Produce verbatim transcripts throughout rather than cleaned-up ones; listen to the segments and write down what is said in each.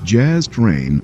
Jazz Train.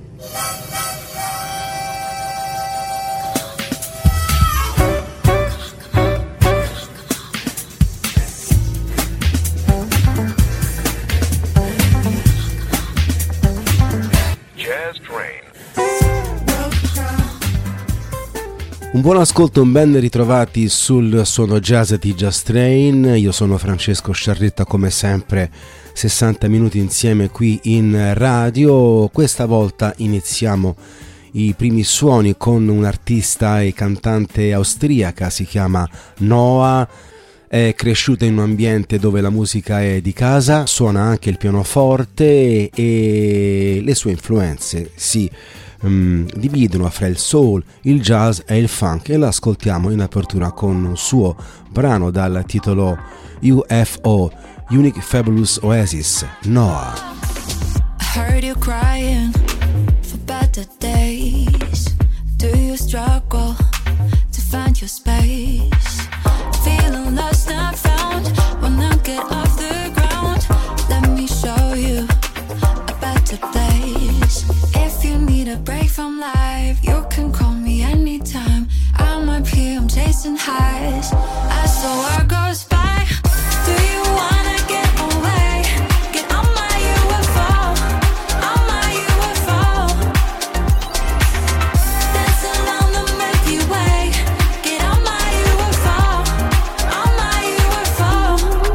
Un buon ascolto, un ben ritrovati sul suono jazz di Jazz Train. Io sono Francesco Sciarretta, come sempre sessanta minuti insieme qui in radio. Questa volta iniziamo i primi suoni con un'artista e cantante austriaca, si chiama Noah. È cresciuta in un ambiente dove la musica è di casa, suona anche il pianoforte e le sue influenze si um, dividono fra il soul, il jazz e il funk, e l'ascoltiamo in apertura con un suo brano dal titolo U F O, Unique Fabulous Oasis, Noah. I heard you crying for better days. Do you struggle to find your space? Feeling lost and found when I get off the ground. Let me show you a better place. If you need a break from life, you can call me anytime. I'm up here, I'm chasing highs as the world goes by. Do you wanna get away? Get on my U F O, on my U F O. Dance along the Milky Way. Get on my U F O, on my U F O.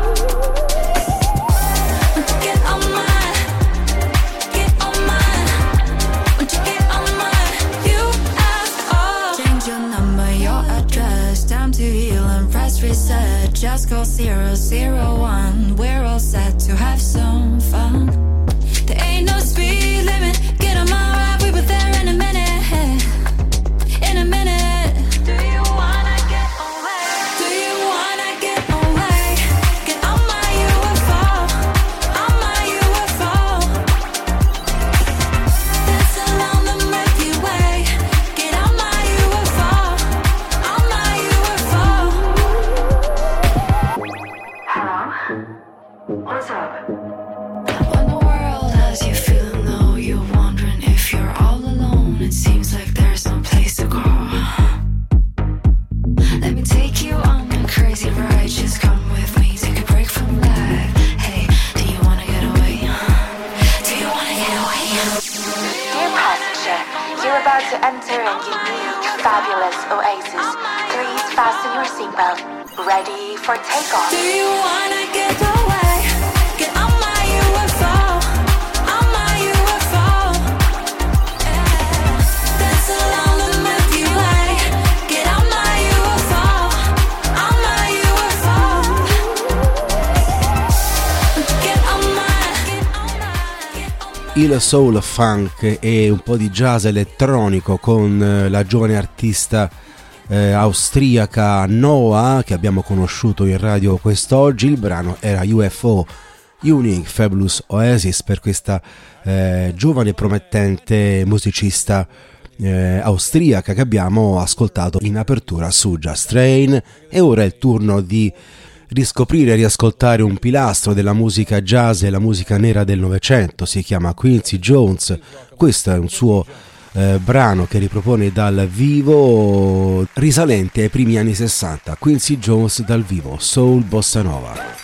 Won't you get on my, get on my, won't you get on my U F O? Change your number, your address, time to heal and press reset. Just call zero zero one. We're all set to have some fun. There ain't no speed limit. Get on my ride, we were there in a minute. In a minute. Do you wanna get away? Do you wanna get away? Get on my U F O, on my U F O. Dance along the Milky Way. Get on my U F O, on my U F O. Hello? What's up? When the world has you feeling low, you're wondering if you're all alone. It seems like there's no place to go. Let me take you on a crazy ride. Just come with me, take a break from life. Hey, do you wanna get away? Do you wanna get away? Dear passenger, you're about to enter a unique, fabulous oasis. Please fasten your seatbelt. Ready for takeoff. Do you wanna get away? Get on my U F O, on my U F O. Yeah. Dance along the Milky Way. Get on my U F O, on my U F O. Get on my, get on my, get on my. Il soul, funk e un po' di jazz elettronico con eh, la giovane artista eh, austriaca Noah, che abbiamo conosciuto in radio quest'oggi. Il brano era U F O, Unique Fabulous Oasis, per questa eh, giovane promettente musicista eh, austriaca che abbiamo ascoltato in apertura su Jazz Train. E ora è il turno di riscoprire e riascoltare un pilastro della musica jazz e la musica nera del Novecento. Si chiama Quincy Jones. Questo è un suo eh, brano che ripropone dal vivo, risalente ai primi anni sessanta. Quincy Jones dal vivo, Soul Bossa Nova.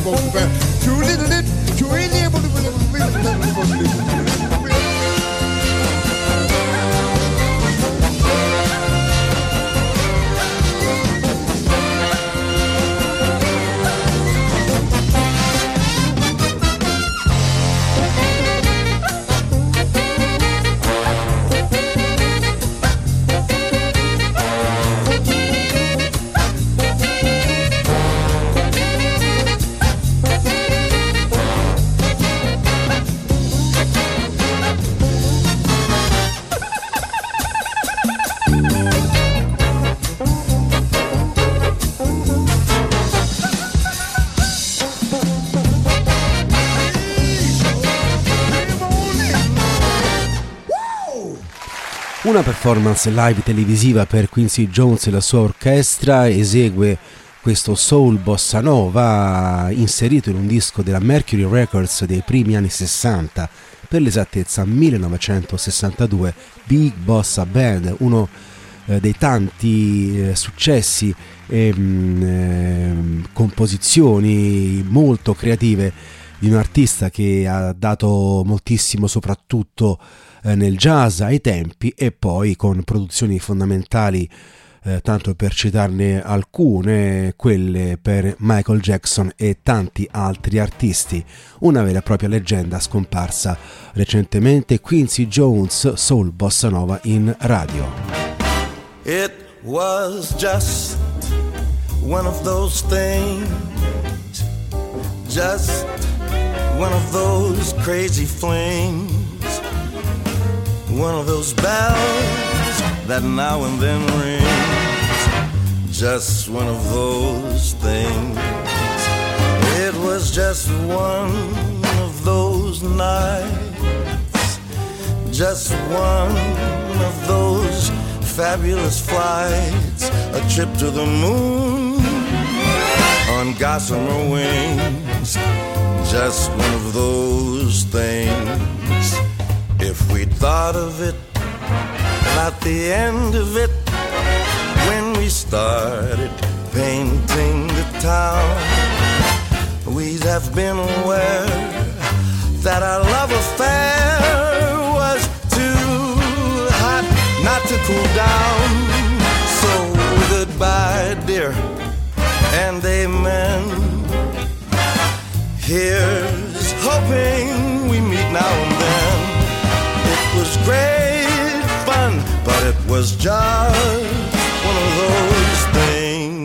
Una performance live televisiva per Quincy Jones e la sua orchestra. Esegue questo soul bossa nova inserito in un disco della Mercury Records dei primi anni sessanta, per l'esattezza millenovecentosessantadue, Big Bossa Band, uno eh, dei tanti eh, successi e mh, eh, composizioni molto creative di un artista che ha dato moltissimo soprattutto nel jazz ai tempi, e poi con produzioni fondamentali, eh, tanto per citarne alcune, quelle per Michael Jackson e tanti altri artisti. Una vera e propria leggenda scomparsa recentemente, Quincy Jones, soul bossa nova in radio. It was just one of those things, just one of those crazy flings, one of those bells that now and then rings, just one of those things. It was just one of those nights, just one of those fabulous flights, a trip to the moon on gossamer wings, just one of those things. If we thought of it at the end of it, when we started painting the town, we'd have been aware that our love affair was too hot not to cool down. So goodbye, dear, and amen. Here's hoping we meet now and then. It was great fun, but it was just one of those things.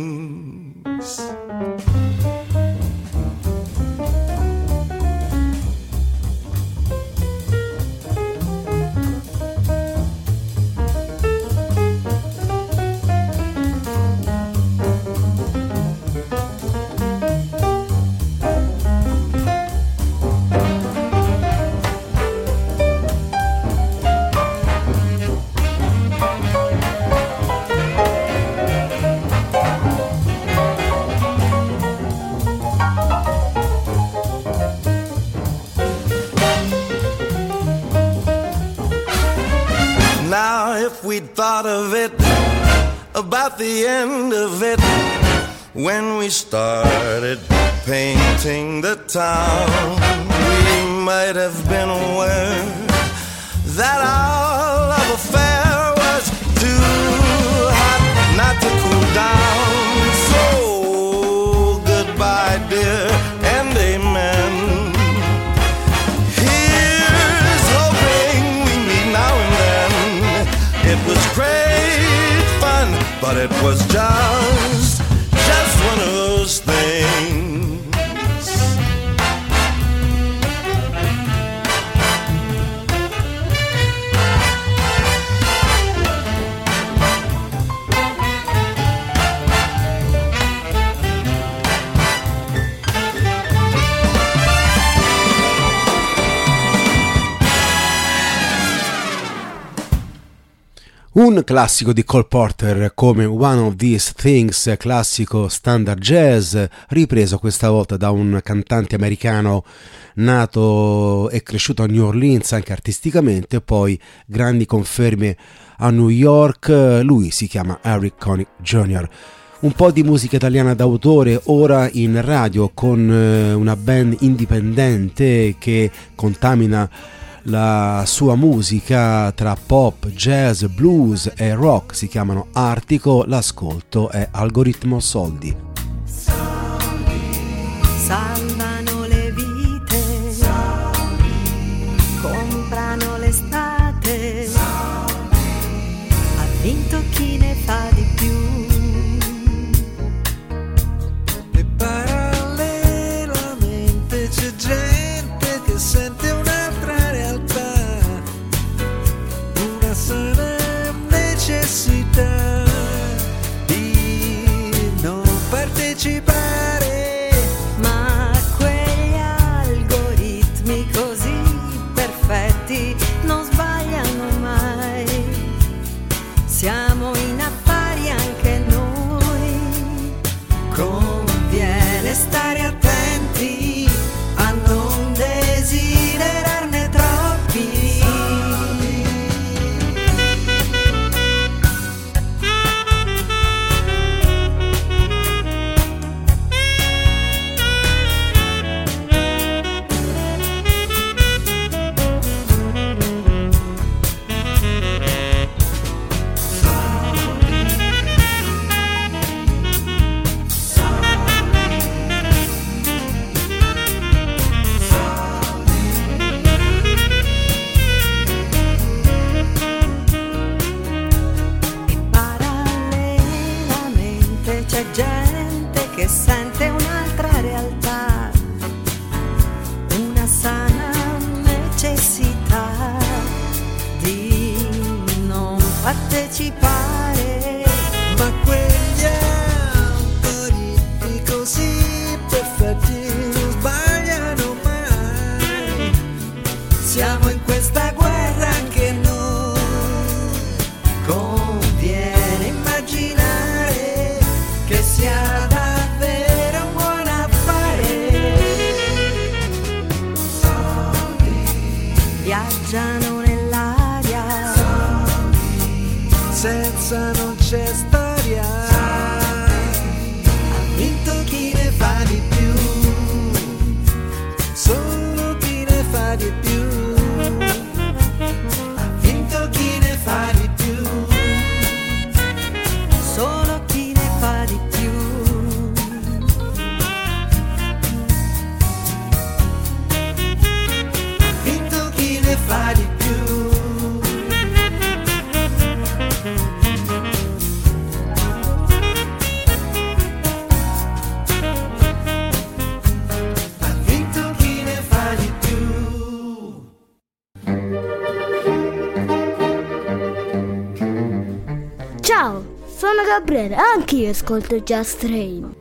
We'd thought of it about the end of it when we started painting the town. We might have been aware that our love affair was too hot not to cool down. So goodbye, dear, and amen. Here's hoping we meet now and then. It was great fun, but it was just, just one of those things. Un classico di Cole Porter come One of These Things, classico standard jazz, ripreso questa volta da un cantante americano nato e cresciuto a New Orleans anche artisticamente, poi grandi conferme a New York. Lui si chiama Eric Connick Junior Un po' di musica italiana d'autore ora in radio con eh, una band indipendente che contamina la sua musica tra pop, jazz, blues e rock. Si chiamano Artico, l'ascolto è Algoritmo Soldi. Salvano le vite, comprano l'estate, ha vinto chi ne fa di più. E parallelamente c'è gente che sente un'altra realtà, una sana necessità di non partecipare. Ma quegli algoritmi così perfetti non sbagliano mai. Siamo in affari anche noi. Conviene stare attenti a non desiderarne troppi. E parallelamente c'è gente che sente un'altra realtà, una sana necessità di non partecipare. Ma quegli algoritmi così perfetti non sbagliano mai. Siamo in questa guerra anche noi. Conviene immaginare che sia davvero un buon affare. Viaggiano nell'aria, Senza non c'è storia. Ha vinto chi ne fa di più, solo chi ne fa di più. Ha vinto chi ne fa di più, solo chi ne fa di più. ha vinto chi ne fa di più. Ha vinto chi ne fa di più. Ciao, sono Gabriele, anch'io ascolto Just Train.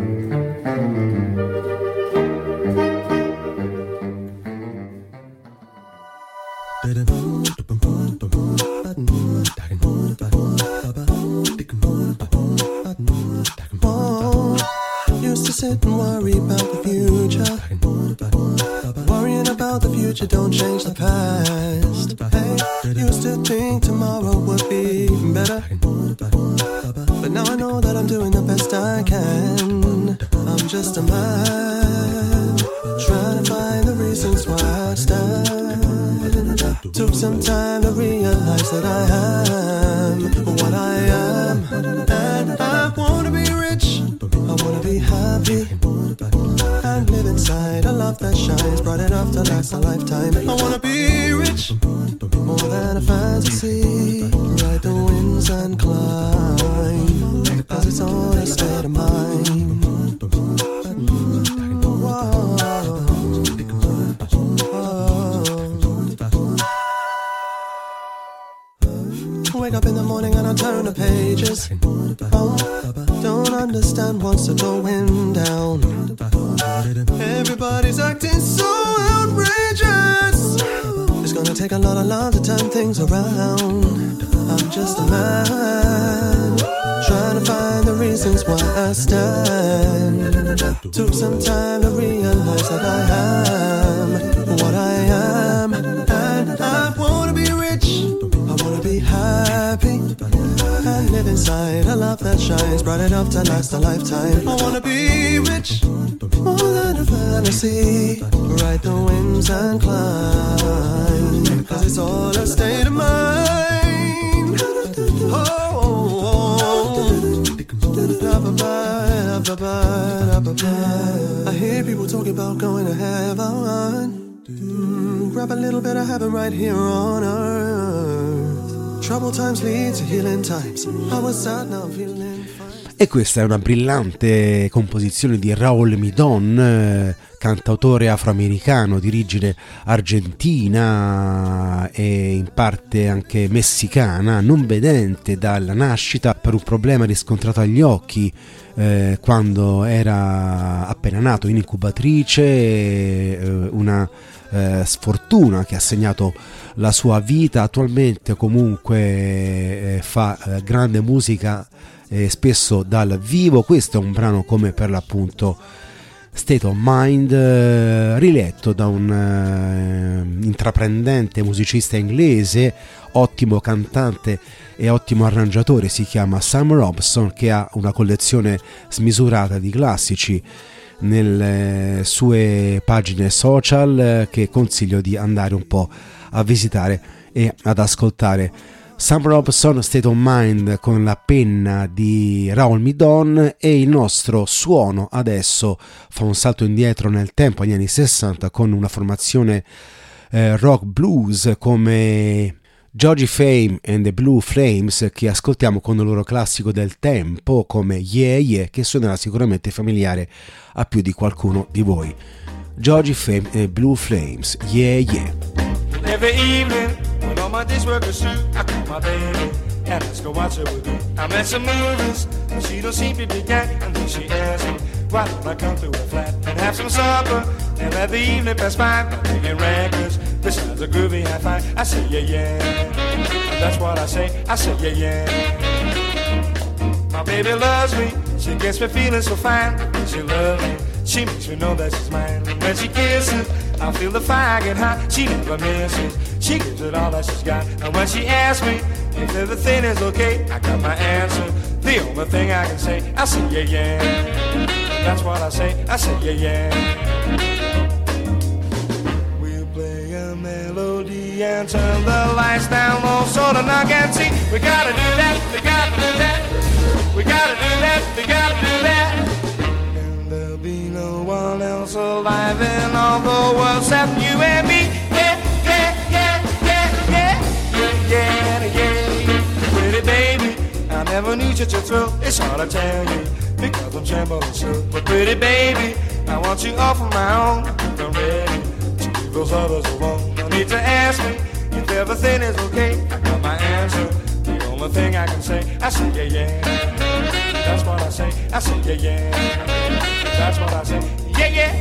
Oh, used to sit and worry about the future. Worrying about the future don't change the past. Hey, used to think tomorrow would be better, but now I know that I'm doing the best I can. I'm just a man trying to find the reasons why I stand. Took some time to realize that I am what I am, and I wanna be rich, I wanna be happy, and live inside a love that shines bright enough to last a lifetime. I wanna be rich, more than a fantasy, ride the winds and climb, cause it's all a state of mind. Whoa. Wake up in the morning and I turn the pages. Oh, don't understand what's going down. Everybody's acting so outrageous. It's gonna take a lot of love to turn things around. I'm just a man trying to find the reasons why I stand. Took some time to realize that I am what I am, and I wanna be rich, I wanna be happy, and live inside a love that shines bright enough to last a lifetime. I wanna be rich, more than a fantasy. Ride the winds and climb, cause it's all a state of mind. Oh, oh, oh. I hear people talking about going to heaven. Mm, grab a little bit of heaven right here on earth. Troubled times lead to healing times. I was sad, now I'm feeling fine. E questa è una brillante composizione di Raul Midón, eh, cantautore afroamericano di origine argentina e in parte anche messicana, non vedente dalla nascita per un problema riscontrato agli occhi eh, quando era appena nato in incubatrice, eh, una eh, sfortuna che ha segnato la sua vita. Attualmente comunque eh, fa eh, grande musica, eh, spesso dal vivo. Questo è un brano come per l'appunto State of Mind, eh, riletto da un eh, intraprendente musicista inglese, ottimo cantante e ottimo arrangiatore, si chiama Sam Robson, che ha una collezione smisurata di classici nelle sue pagine social, eh, che consiglio di andare un po' a visitare e ad ascoltare. Sam Robson, State of Mind, con la penna di Raul Midón, e il nostro suono adesso fa un salto indietro nel tempo, agli anni sessanta, con una formazione eh, rock blues come Georgie Fame and the Blue Flames, che ascoltiamo con il loro classico del tempo come Yeah Yeah, che suonerà sicuramente familiare a più di qualcuno di voi. Georgie Fame and the Blue Flames, Yeah Yeah. Every evening, when all my days work is through, I call my baby and ask her what she would do. I'm at some movies, and she don't seem to be getting, and then she asks me, why don't I come to her flat and have some supper, and let the evening pass by, by picking records, besides a groovy high five. I say, yeah, yeah, and that's what I say, I say, yeah, yeah. My baby loves me, she gets me feeling so fine, when she loves me, she makes me know that she's mine. When she kisses, I feel the fire get hot. She never misses, she gives it all that she's got. And when she asks me if everything is okay, I got my answer, the only thing I can say, I say yeah, yeah. That's what I say, I say yeah, yeah. We'll play a melody and turn the lights down low so the knock and see. We gotta do that, we gotta do that. We gotta do that, we gotta do that. Be no one else alive in all the world except you and me. Yeah, yeah, yeah, yeah, yeah, yeah, yeah, yeah. Pretty baby, I never need you to thrill. It's hard to tell you because I'm trembling still. But pretty baby, I want you all for my own. I'm ready to leave those others alone. No need to ask me if everything is okay. I got my answer, the only thing I can say, I say yeah, yeah. That's what I say, I say yeah, yeah. That's what I say, yeah, yeah.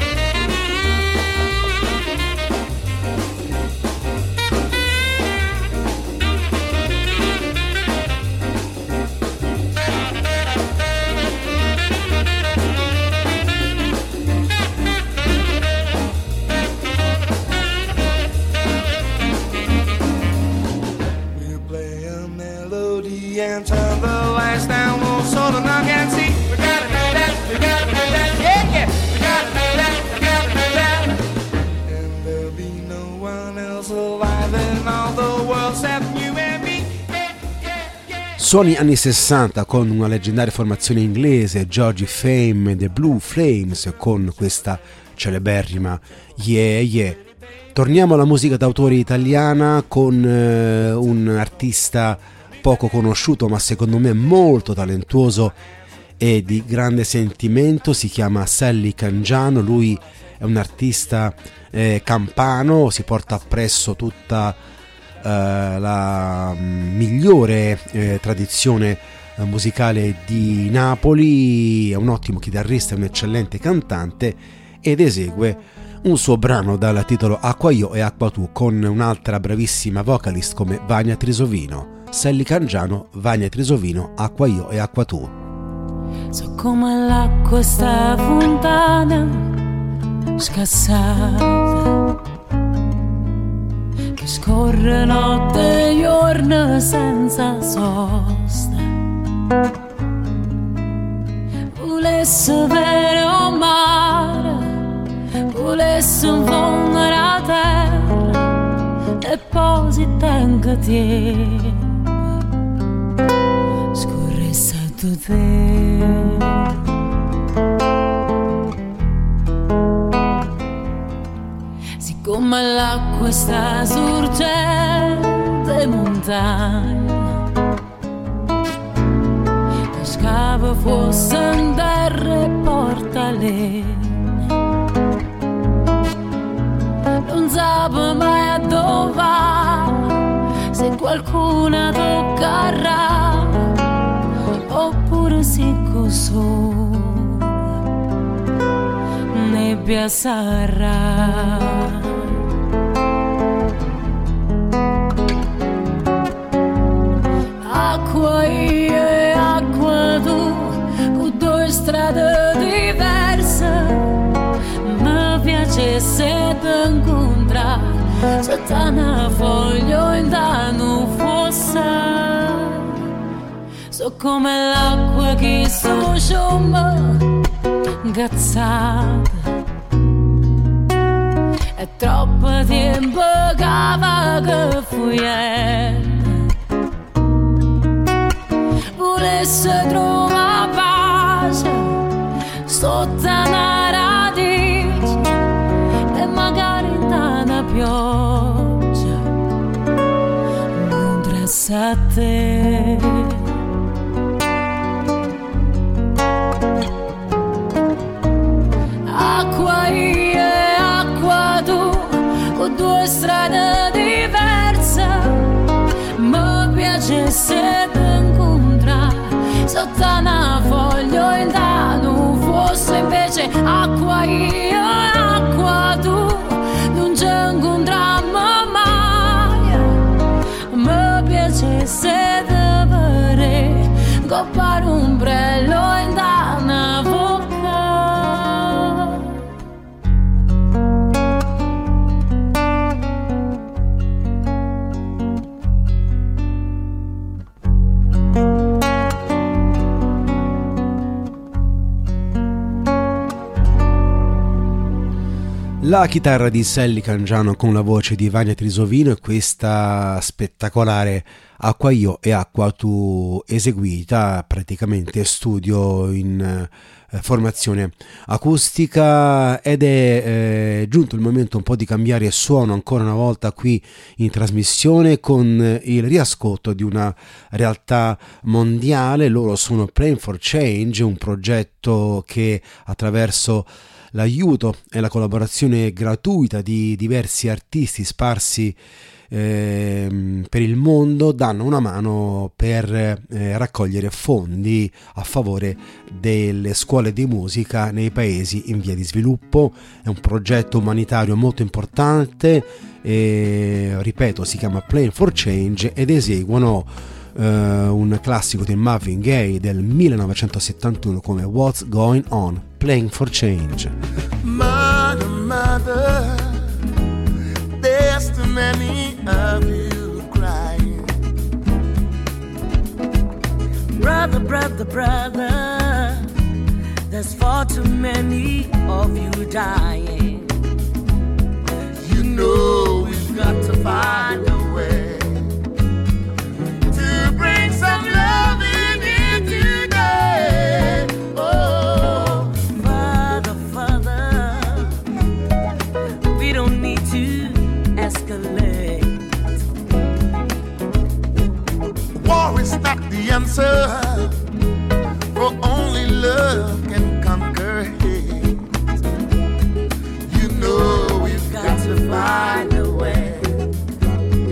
We'll play a melody and turn the lights down low so the knock and see. We gotta do that, we gotta do that, yeah, yeah. We gotta do that, we gotta do that. And there'll be no one else alive in all the world except you and me. Yeah, yeah, yeah. Suoni anni sessanta con una leggendaria formazione inglese, Georgie Fame e The Blue Flames, con questa celeberrima Yeah Yeah. Torniamo alla musica d'autore italiana con eh, un artista poco conosciuto ma secondo me molto talentuoso e di grande sentimento. Si chiama Sally Cangiano, lui è un artista eh, campano, si porta appresso tutta eh, la migliore eh, tradizione eh, musicale di Napoli, è un ottimo chitarrista, è un eccellente cantante ed esegue un suo brano dal titolo Acqua io e acqua tu con un'altra bravissima vocalist come Vania Trisovino. Sally Cangiano, Vania Trisovino, Acqua io e acqua tu. So come l'acqua sta fontana scassata che scorre notte e giorno senza sosta. Volesse avere un mare, volesse un fondo alla terra e poi si tenga tempo scorresse a tu te. Siccome l'acqua sta sorgente montagna, scava fosse in terra e porta legna, non sape mai a dove va, se qualcuno toccherà oppure si cosò nebbia sarà. Acqua io e acqua tu, con due strade diverse, mi piace se ti incontrare, sotto una foglia in danno fosse. So come l'acqua che sto sciomba, gazzata, è troppo tempo che va che fuiente. Volesse trovare pace sotto una radice e magari da una pioggia non trassa a te. Acqua io e acqua tu, con due strade diverse, mi piace se sotto una foglia in danno fosse, invece acqua io e acqua tu non ci incontriamo mai. Mi piace se davvero coppare un ombrello in danno bocca. La chitarra di Sally Cangiano con la voce di Vania Trisovino e questa spettacolare Acqua io e acqua tu, eseguita praticamente studio in eh, formazione acustica, ed è eh, giunto il momento un po' di cambiare suono ancora una volta qui in trasmissione con il riascolto di una realtà mondiale. Loro sono Playing for Change, un progetto che attraverso l'aiuto e la collaborazione gratuita di diversi artisti sparsi eh, per il mondo danno una mano per eh, raccogliere fondi a favore delle scuole di musica nei paesi in via di sviluppo. È un progetto umanitario molto importante e, ripeto, si chiama Playing for Change ed eseguono uh, un classico di Marvin Gaye del millenovecentosettantuno come What's Going On. Playing for Change. Mother, mother, there's too many of you crying. Brother, brother, brother, there's far too many of you dying. You know we've got to find a way to bring some love in here today. Oh, Father, Father, we don't need to escalate. war is not the answer, for only love can conquer hate. You know we've got to find a way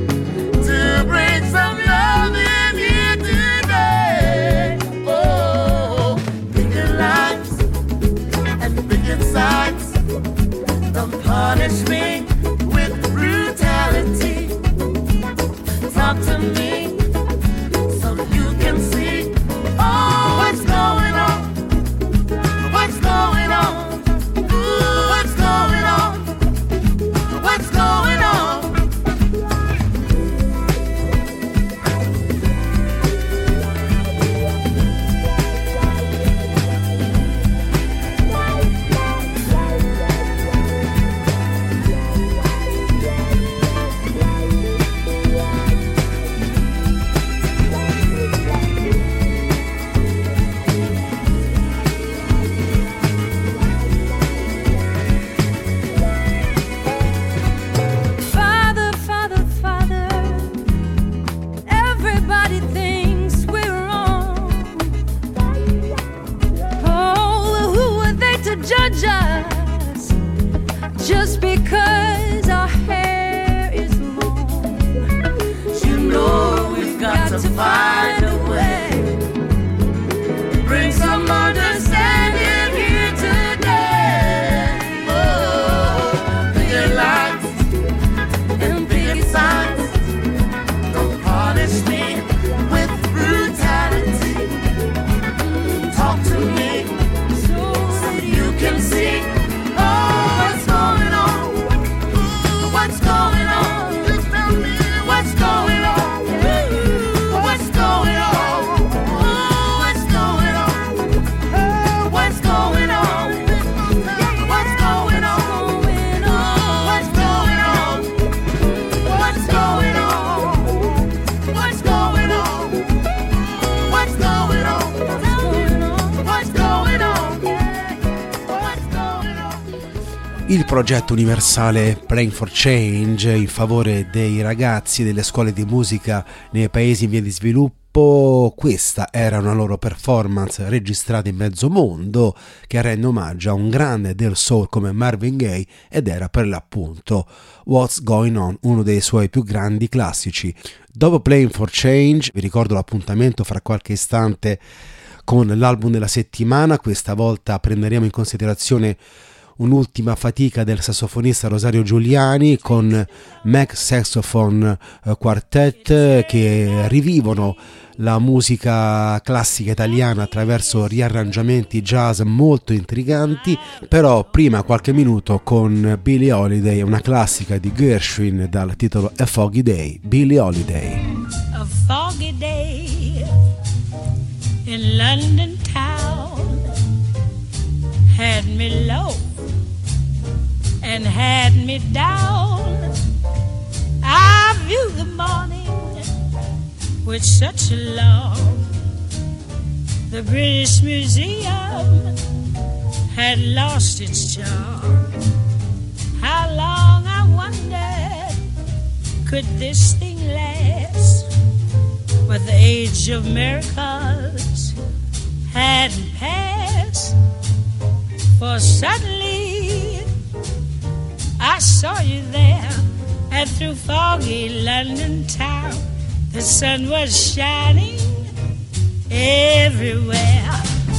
Il progetto universale Playing for Change in favore dei ragazzi delle scuole di musica nei paesi in via di sviluppo. Questa era una loro performance registrata in mezzo mondo che rende omaggio a un grande del soul come Marvin Gaye ed era per l'appunto What's Going On, uno dei suoi più grandi classici. Dopo Playing for Change vi ricordo l'appuntamento fra qualche istante con l'album della settimana. Questa volta prenderemo in considerazione un'ultima fatica del sassofonista Rosario Giuliani con Mac Saxophone Quartet, che rivivono la musica classica italiana attraverso riarrangiamenti jazz molto intriganti. Però prima qualche minuto con Billie Holiday, una classica di Gershwin dal titolo A Foggy Day. Billie Holiday. A foggy day in London town had me low and had me down. I viewed the morning with such alarm. The British Museum had lost its charm. How long, I wondered, could this thing last? But the age of miracles hadn't passed, for suddenly I saw you there, and through foggy London town the sun was shining everywhere.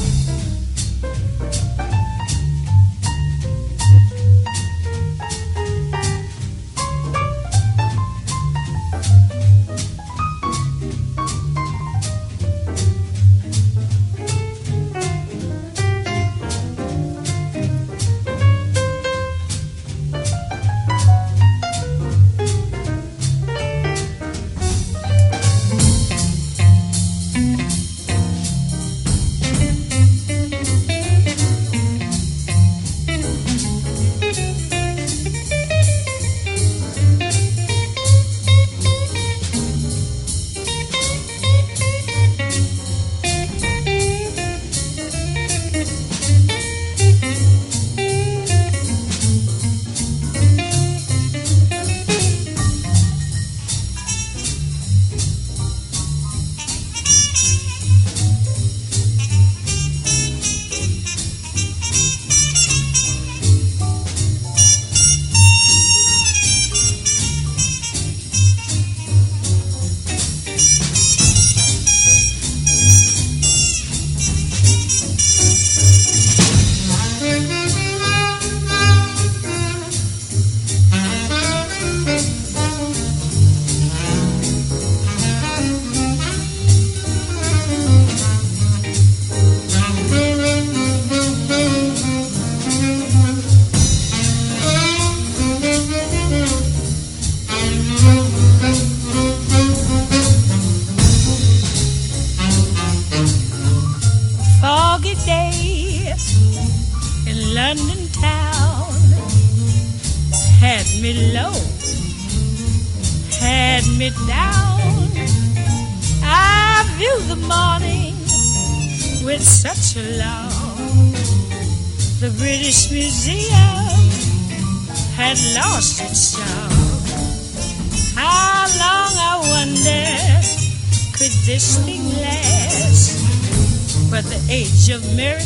Of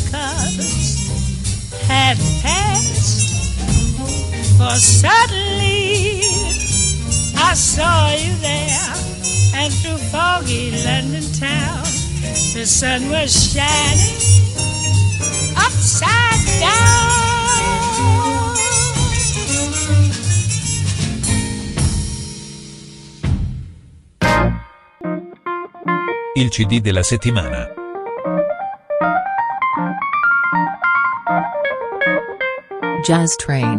miracles had passed, for suddenly I saw you there, and through foggy London town the sun was shining upside down. Il C D della settimana. Jazz Train.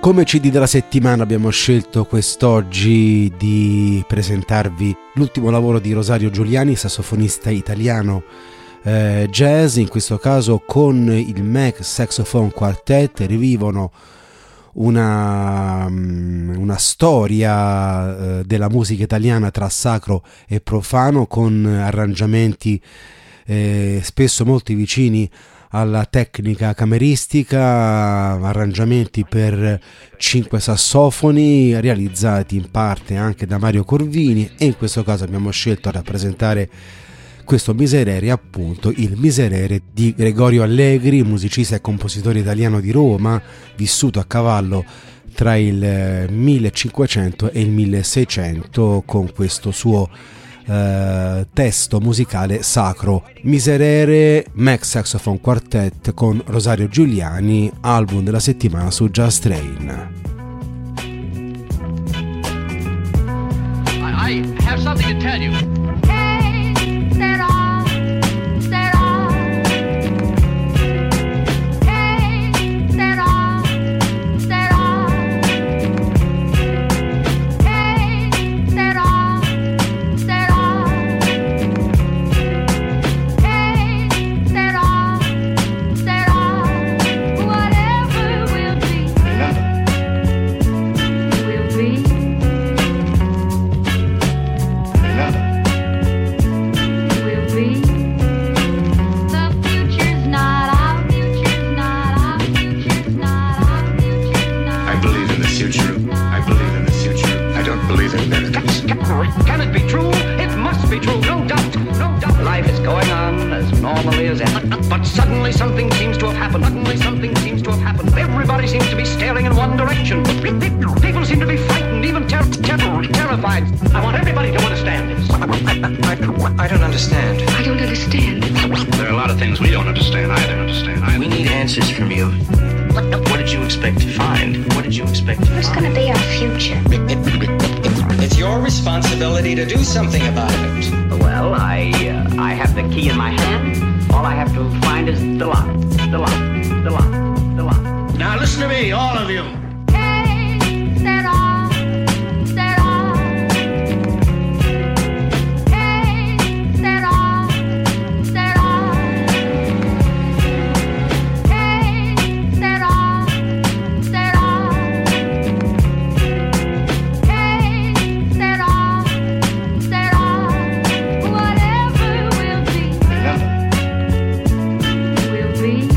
Come C D della settimana abbiamo scelto quest'oggi di presentarvi l'ultimo lavoro di Rosario Giuliani, sassofonista italiano eh, jazz, in questo caso con il Mac Saxophone Quartet. Rivivono una, una storia eh, della musica italiana tra sacro e profano, con arrangiamenti eh, spesso molto vicini alla tecnica cameristica, arrangiamenti per cinque sassofoni realizzati in parte anche da Mario Corvini, e in questo caso abbiamo scelto a rappresentare questo Miserere appunto il Miserere di Gregorio Allegri, musicista e compositore italiano di Roma, vissuto a cavallo tra il millecinquecento e il milleseicento, con questo suo Uh, testo musicale sacro. Miserere, Mac Saxophone Quartet con Rosario Giuliani, album della settimana su Jazz Train. I, I have something to tell you. Can it be true? It must be true, no doubt, no doubt. Life is going on as normally as ever. But suddenly something seems to have happened. Suddenly something seems to have happened. Everybody seems to be staring in one direction. People seem to be frightened, even ter- ter- terrified. I want everybody to understand this. I, I, I, I don't understand. I don't understand. There are a lot of things we don't understand. I don't understand either. We need answers from you. What, what did you expect to find? What did you expect to find? What's going to be our future? It's your responsibility to do something about it. Well, I uh, I have the key in my hand. All I have to find is the lock. The lock. The lock. The lock. Now listen to me, all of you. Hey, set off, set off. Hey, set off, set off. Hey, set off, set off. Hey, set off, set off. Whatever will be, will be.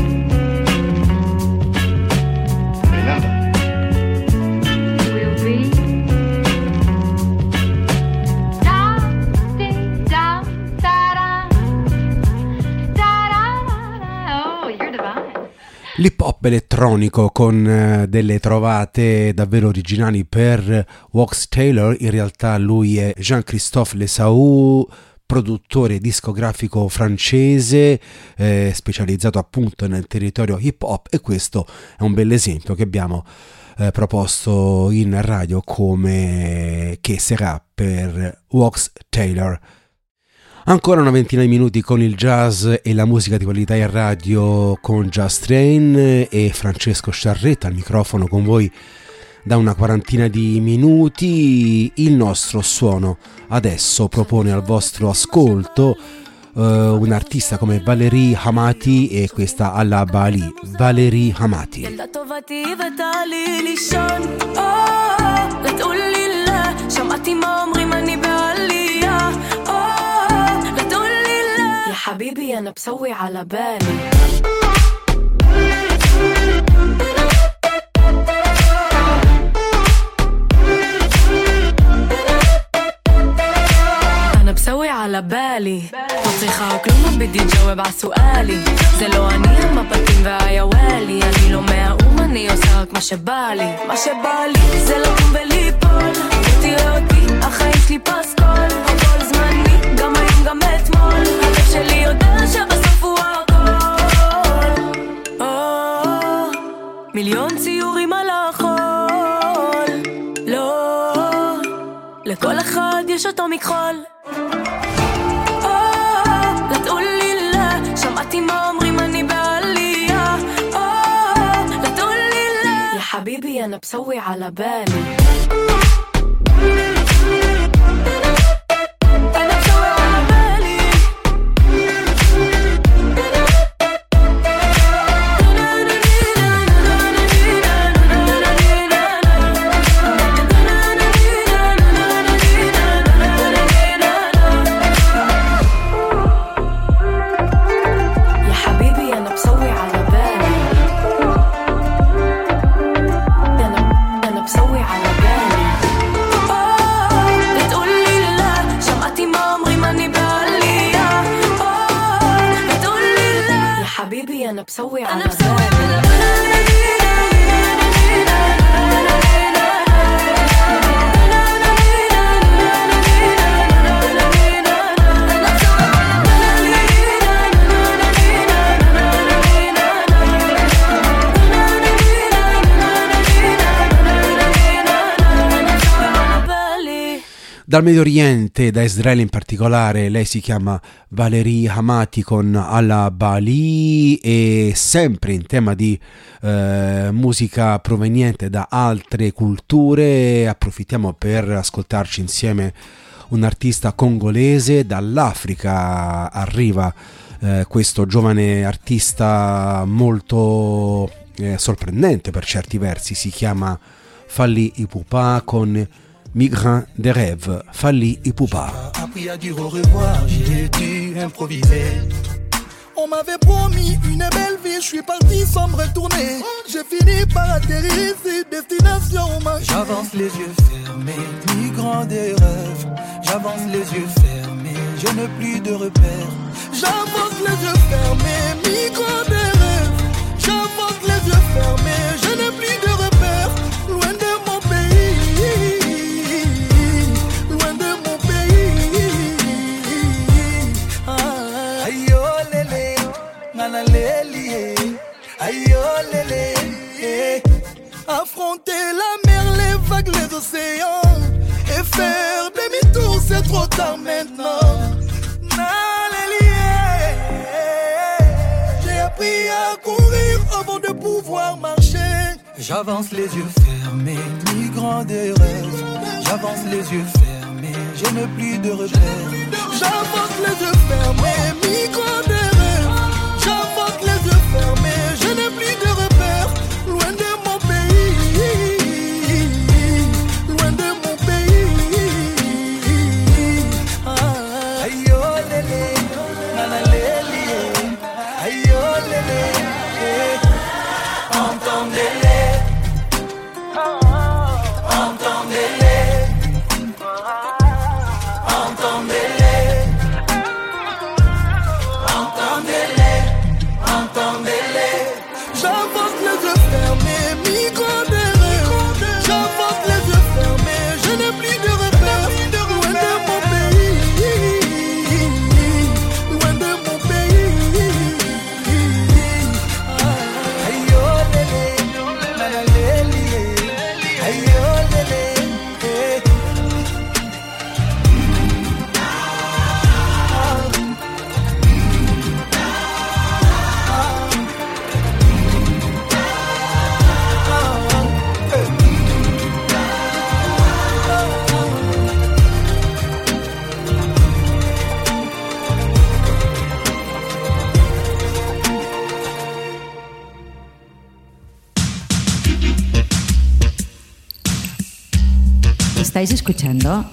L'hip hop elettronico con eh, delle trovate davvero originali per Wax Taylor. In realtà lui è Jean-Christophe Lesaou, produttore discografico francese eh, specializzato appunto nel territorio hip hop, e questo è un bel esempio che abbiamo eh, proposto in radio come Che sarà per Wax Taylor. Ancora una ventina di minuti con il jazz e la musica di qualità in radio con Jazz Train, e Francesco Sciarretta al microfono con voi da una quarantina di minuti. Il nostro suono adesso propone al vostro ascolto uh, un artista come Valérie Hamati e questa alla Bali, Valérie Hamati. حبيبي أنا بسوي على بالي أنا بسوي على بالي بطيخة كل ما بدي جاوب على سؤالي זה לא אני המבטים והיוואלי אני לא מהאום אני עושה רק מה שבא מה שבא זה לקום וליפול ותראה אותי החיים שלי פסקול הכל זמני גם היום גם אתמול הלב שלי יודע שבסוף הוא הכל מיליון ציורים על החול לא לכל אחד יש אותו מכחול לתעול לי לה שמעתי מה אומרים אני בעלייה לתעול לי לה יא חביבי حبيبي أنا بسوي على بالي أنا بسوي على Dal Medio Oriente, da Israele in particolare, lei si chiama Valerie Hamati con Alla Bali e sempre in tema di eh, musica proveniente da altre culture approfittiamo per ascoltarci insieme un artista congolese. Dall'Africa arriva eh, questo giovane artista molto eh, sorprendente per certi versi, si chiama Fally Ipupa con Migrant des rêves, Fally Ipupa. Appris à dire au revoir, j'ai dû improviser. On m'avait promis une belle vie, je suis parti sans me retourner. J'ai fini par atterrir ici, destination ma. J'avance les yeux fermés, migrant des rêves. J'avance les yeux fermés, je n'ai plus de repères. J'avance les yeux fermés, migrant des rêves. J'avance les yeux fermés, je n'ai plus de repères. Loin de mon pays. Affronter la mer, les vagues, les océans et faire demi-tour, c'est trop tard maintenant. J'ai appris à courir avant de pouvoir marcher. J'avance les yeux fermés, migrant des rêves. J'avance les yeux fermés, je n'ai plus de repères. J'avance les yeux fermés, migrant des rêves. J'avance les yeux fermés, je n'ai plus de repères. Loin de mon pays, loin de mon pays. Aïe oh lélé, nana lélé, aïe oh lélé. Entendez-les, entendez-les, entendez-les, entendez-les, entendez-les. J'avance les yeux fermés, migrant des rêves. J'avance les yeux fermés, je n'ai plus de repères. Loin de mon pays, loin de mon pays. Aïe oh lélé, nana lélé, aïe oh lélé. Estáis escuchando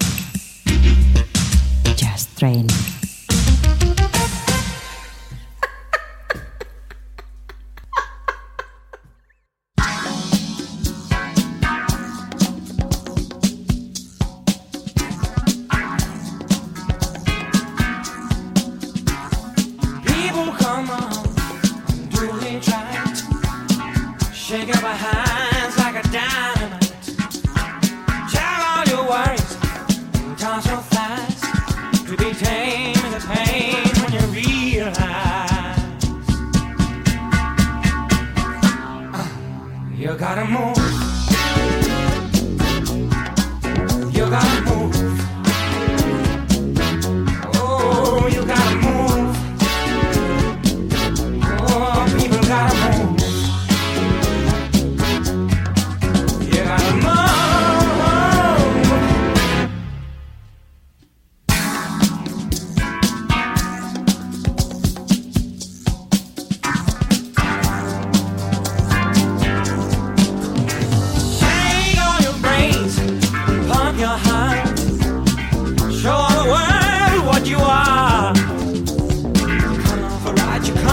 Just Train. People come on, do it right. Shake up our hands like a dynamite. Shout all your worries, toss your thighs. To be tame in the pain when you realize uh, you gotta move. You gotta move. Oh, you gotta move. Oh, people gotta move.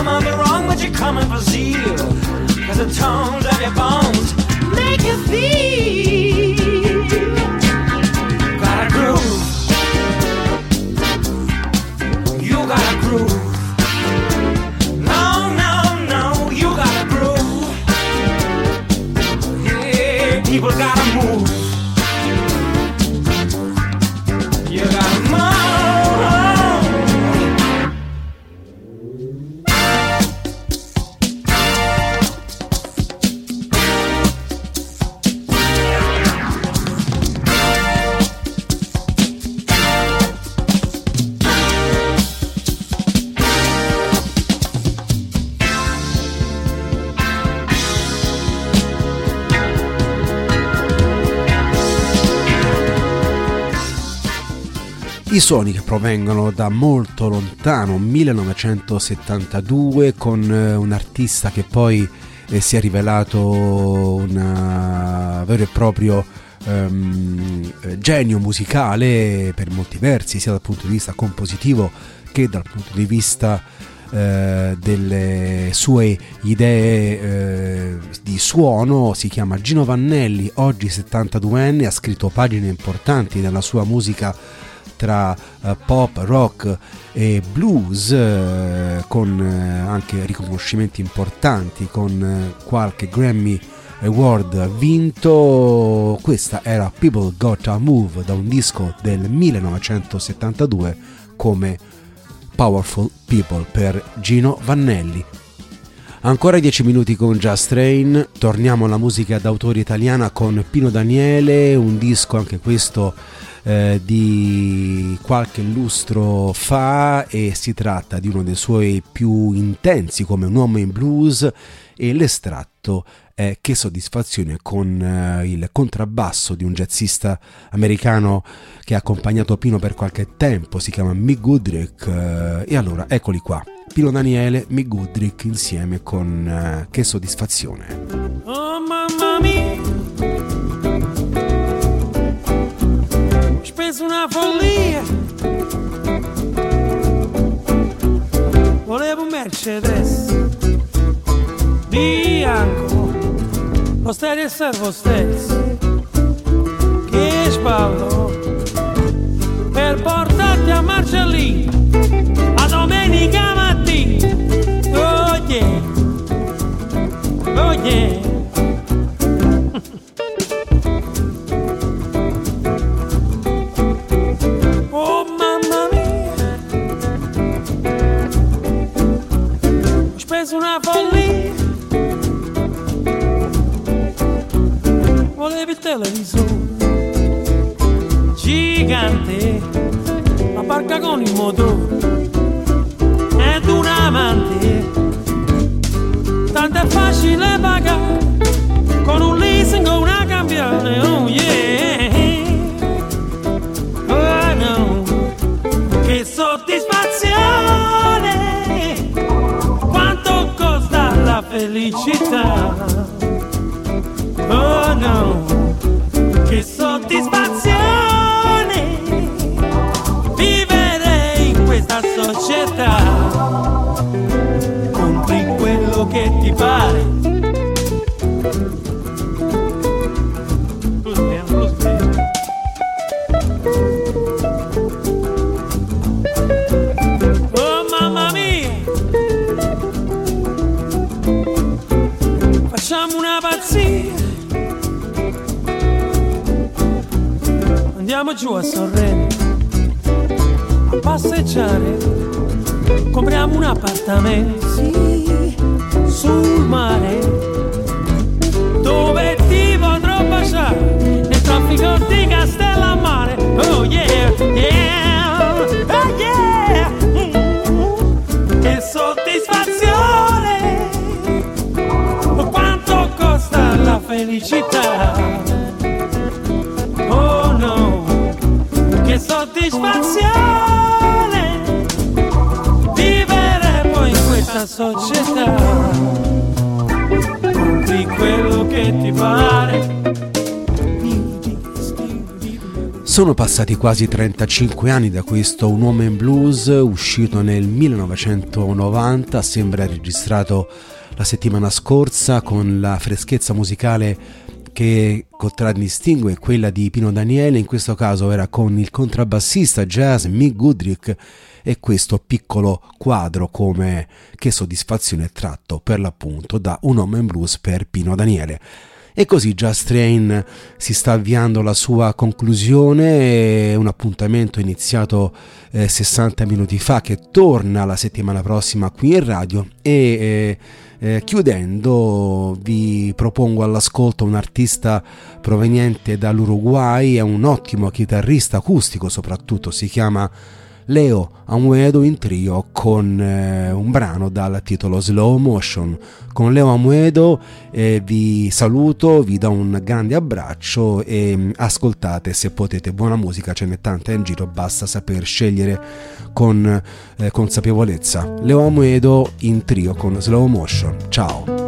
Mama, be wrong, but you're coming for zeal. Cause the tones of your bones make you feel. Got a groove. You got a groove. No, no, no, you got a groove. Yeah, people gotta move. You gotta move. I suoni che provengono da molto lontano, millenovecentosettantadue, con un artista che poi eh, si è rivelato un vero e proprio um, genio musicale per molti versi, sia dal punto di vista compositivo che dal punto di vista eh, delle sue idee eh, di suono. Si chiama Gino Vannelli, oggi settantaduenne, ha scritto pagine importanti nella sua musica tra uh, pop, rock e blues, uh, con uh, anche riconoscimenti importanti, con uh, qualche Grammy Award vinto. Questa era People Gotta Move, da un disco del millenovecentosettantadue come Powerful People per Gino Vannelli. Ancora dieci minuti con Just Train, torniamo alla musica d'autore italiana con Pino Daniele, un disco anche questo Eh, di qualche lustro fa, e si tratta di uno dei suoi più intensi come un uomo in blues, e l'estratto è Che soddisfazione, con eh, il contrabbasso di un jazzista americano che ha accompagnato Pino per qualche tempo, si chiama Mick Goodrick, eh, e allora eccoli qua, Pino Daniele, Mick Goodrick insieme con eh, Che soddisfazione. Oh mamma mia, speso una follia, volevo un Mercedes bianco, lo stereo e servo stesso, che sballo per portarti a Marcellino a domenica mattina. Oh yeah, oh yeah. Una follia, volevi il televisore gigante, la barca con il motore ed un amante, tanto è facile pagare con un leasing o una cambiale. Oh yeah, oh no, che soddisfazione, la felicità. Oh no, che soddisfazione vivere in questa società. Compri quello che ti pare. Blues man, blues man. Oh mamma mia, facciamo una pazzia, andiamo giù a Sorrento a passeggiare, compriamo un appartamento, sì, sul mare, dove ti potrò baciare nel traffico di Castellammare. Oh yeah, yeah, oh yeah, mm-hmm. Che soddisfazione, quanto costa la felicità. Oh no, che soddisfazione vivere poi in questa società. Compri quello che ti pare. Sono passati quasi trentacinque anni da questo Un uomo in blues, uscito nel millenovecentonovanta, sembra registrato la settimana scorsa, con la freschezza musicale che contraddistingue quella di Pino Daniele. In questo caso era con il contrabbassista jazz Mick Goodrick, e questo piccolo quadro come che soddisfazione tratto per l'appunto da Un uomo in blues per Pino Daniele. E così Jazz Train si sta avviando alla sua conclusione, un appuntamento iniziato eh, sessanta minuti fa che torna la settimana prossima qui in radio, e eh, eh, chiudendo vi propongo all'ascolto un artista proveniente dall'Uruguay, è un ottimo chitarrista acustico soprattutto, si chiama Leo Amuedo, in trio con eh, un brano dal titolo Slow Motion. Con Leo Amuedo eh, vi saluto, vi do un grande abbraccio e mh, ascoltate se potete buona musica, ce n'è tanta in giro, basta saper scegliere con eh, consapevolezza. Leo Amuedo in trio con Slow Motion. Ciao.